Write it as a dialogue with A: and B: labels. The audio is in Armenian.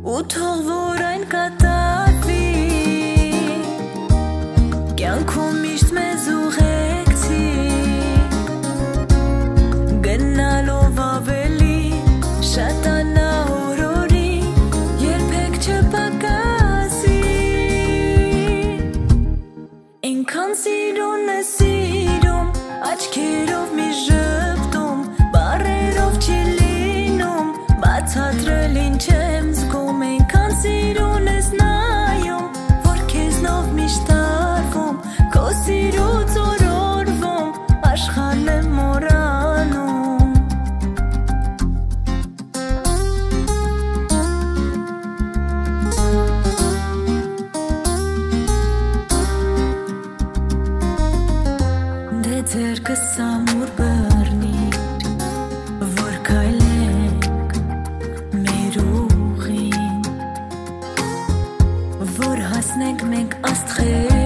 A: ու թող որ այն կատարվի կյանքում միշտ մեզ ուղեկցի գնալով ավելի շատանա օրորի երբեք չպակասի ինքան սիրուն է սիրում աչքերով մի ժպտում բառերով չի լինում բացատրել ինչ եմ զգում ինքան սիրուն ես նայում որ քեզնով միշտ արվում քո սիրուց օրորվում աշխարհն եմ մոռանում դե ձերքս ամուր բռնիր որ քայլենք մեր ուղին որ հասնենք մենք աստղեր